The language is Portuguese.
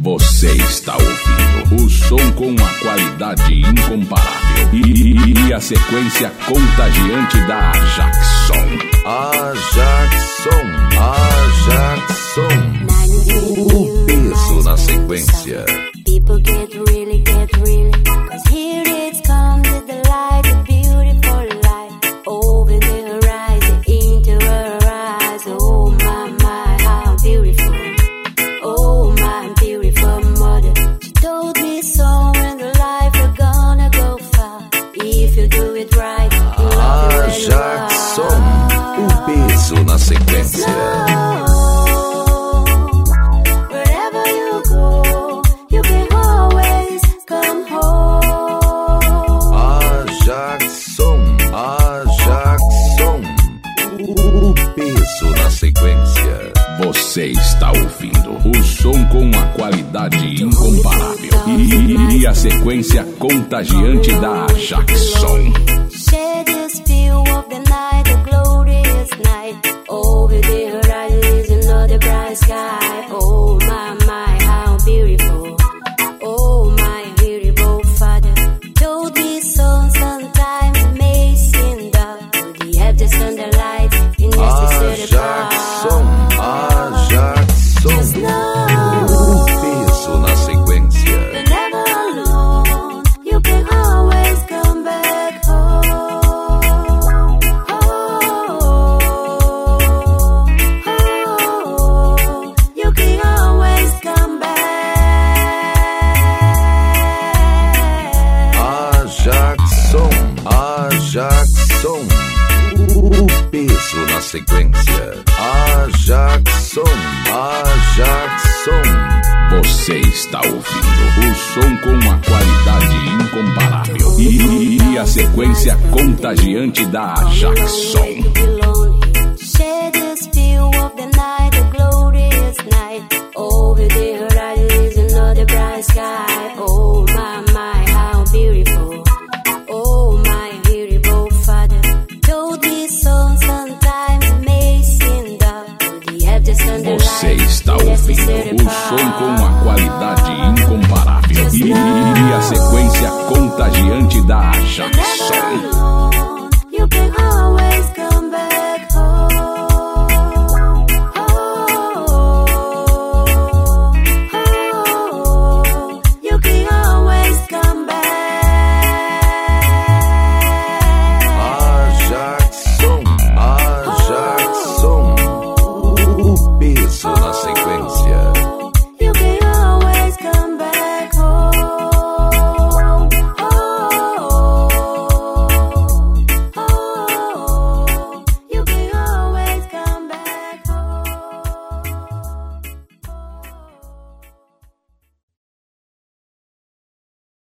Você está ouvindo o som com a qualidade incomparável e a sequência contagiante da Jackson. O peso na sequência. People get really, cause here it comes with the light, a beautiful light, over the horizon, into her eyes, oh my, how beautiful, oh my beautiful mother, she told me so, in the life you're gonna go far, if you do it right, Jackson, o peso na sequência. Sequência. Você está ouvindo o som com a qualidade incomparável e a sequência contagiante da Jackson. Share this view of the night, a glorious night. Over the horizon is another bright sky. Oh my, how beautiful. Oh my beautiful father told me so. Sometimes it may seem dark, but he had just under light in necessary part. Jackson, o peso na sequência. You're never alone, you can always come back home. You can always come back. Jackson, o peso na sequência. Jackson. Você está ouvindo o som com a qualidade incomparável e a sequência contagiante da Jackson. Share this view of the night, a glorious night. Over the horizon is another bright sky. Oh my, how beautiful. Oh my beautiful father told me so. Sometimes it may seem dark, but he had just under light. Você está ouvindo o som com a qualidade incomparável e a sequência contagiante da Jackson. You can always come back.